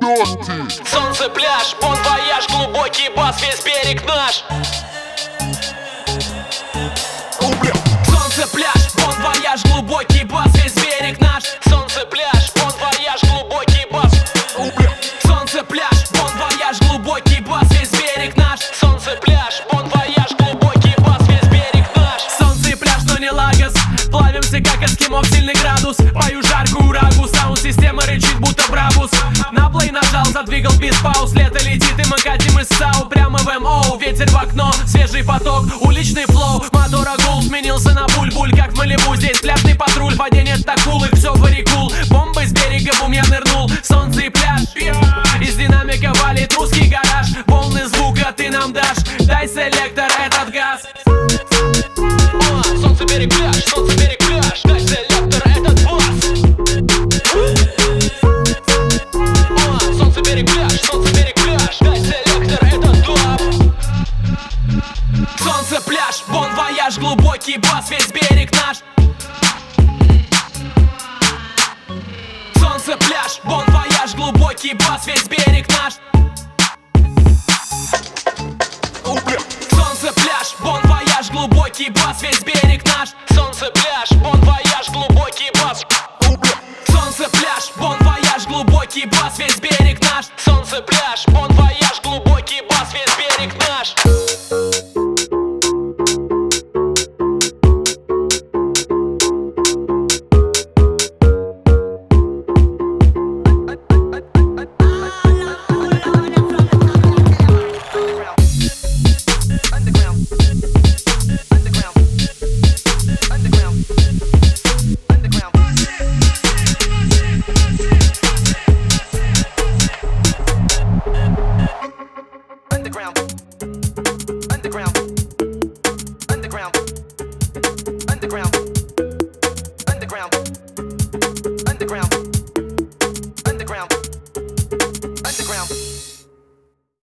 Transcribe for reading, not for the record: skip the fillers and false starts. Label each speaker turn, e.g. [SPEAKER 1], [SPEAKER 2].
[SPEAKER 1] Солнце, пляж, бон вояж, глубокий бас, весь берег наш. Солнце, пляж, бон вояж, глубокий бас, весь берег наш. Солнце, пляж, бон вояж, глубокий бас. Солнце, пляж, бон вояж, глубокий бас, весь берег наш. Солнце, пляж, бон вояж, глубокий бас, весь берег наш. Солнце и пляж, но не Лагос. Плавимся, как эскимо в сильный градус. Пою жаркую рагу, саунд-система рычит, будто Брабус. На плей нажал, задвигал без пауз. Лето летит, и мы катим из САУ прямо в МО. Ветер в окно, свежий поток, уличный флоу. Мотора гул сменился на буль-буль, как в Малибу. Здесь пляжный патруль, падение так кул, их все варикул. Бомбы с берега, бум, я нырнул. Солнце и пляж, из динамика валит русский гараж. Волны звука ты нам дашь, дай селектор этот газ. Солнце, берег, пляж, солнце, берег, пляж, дай селектор этот бас. Солнце, берег, пляж, солнце, берег, пляж, дай селектор этот дуб. Солнце, пляж, бон вояж, глубокий бас, весь берег наш. Солнце, пляж, бон вояж, глубокий бас, весь берег наш. Солнце, пляж, бон вояж, глубокий бас, весь берег наш. Солнце, пляж, бон вояж, глубокий бас. Солнце, пляж, бон вояж, глубокий бас, весь берег наш. Солнце, пляж, бон вояж, глубокий бас, весь берег наш. Underground.